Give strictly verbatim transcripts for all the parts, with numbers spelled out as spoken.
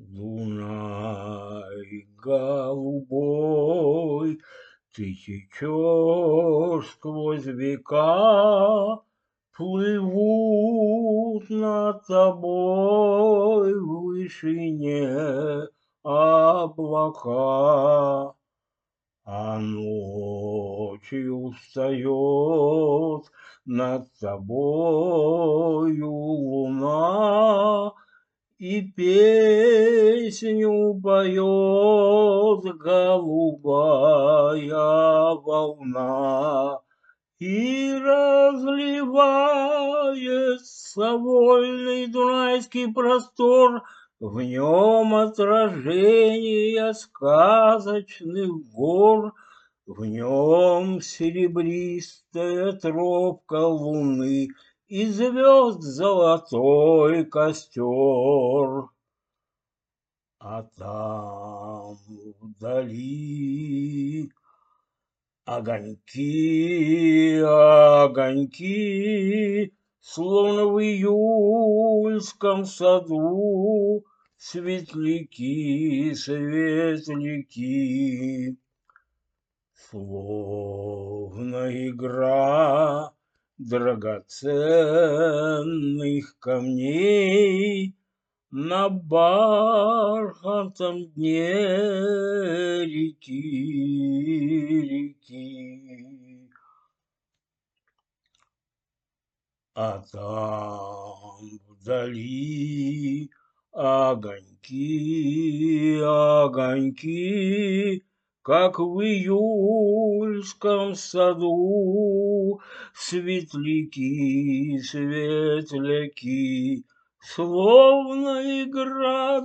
Дунай голубой, ты течешь сквозь века, плывут над тобой в вышине облака. А ночью встает над тобою луна и песню поет голубая волна, и разливается вольный дунайский простор, в нем отражение сказочных гор, в нем серебристая тропка луны и звезд золотой костер. А там вдали огоньки, огоньки, словно в июльском саду, светляки, светляки. Словно игра драгоценных камней на бархатном дне реки, реки. А там вдали огоньки, огоньки, как в июльском саду, светляки, светляки, словно игра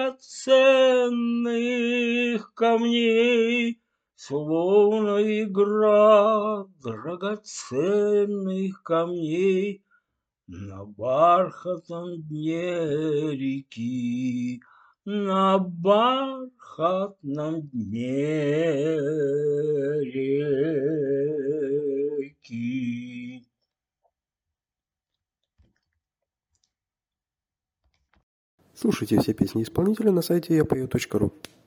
драгоценных камней, словно игра драгоценных камней на бархатном дне реки, на бархатном дне реки. Слушайте все песни исполнителя на сайте я пою точка ру.